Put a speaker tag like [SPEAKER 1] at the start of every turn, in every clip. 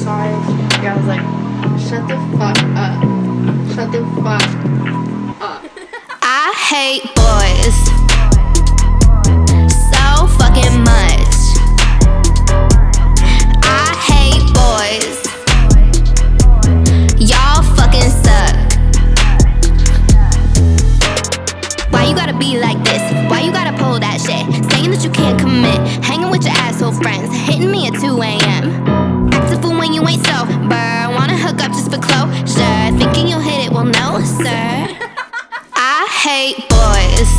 [SPEAKER 1] guys. Yeah, I was like, shut the fuck up. Shut the fuck up.
[SPEAKER 2] I hate boys so fucking much. I hate boys. Y'all fucking suck. Why you gotta be like this? Why you gotta pull that shit? Saying that you can't commit. Hanging with your asshole friends. Hitting me at 2 a.m. Acting fool when you ain't sober. Wanna hook up just for closure. Thinking you'll hit it, well no sir. I hate boys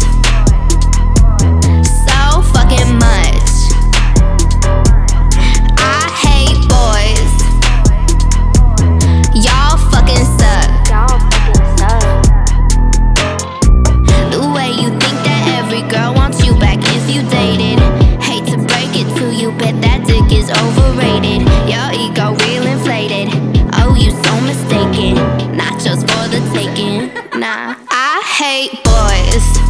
[SPEAKER 2] so fucking much. I hate boys. Y'all fucking suck.
[SPEAKER 3] Y'all fucking suck.
[SPEAKER 2] The way you think that every girl wants you back if you dated. Hate to break it to you, but that dick is overrated. Your ego real inflated. Oh, you so mistaken. Not just for the taking. Nah, I hate boys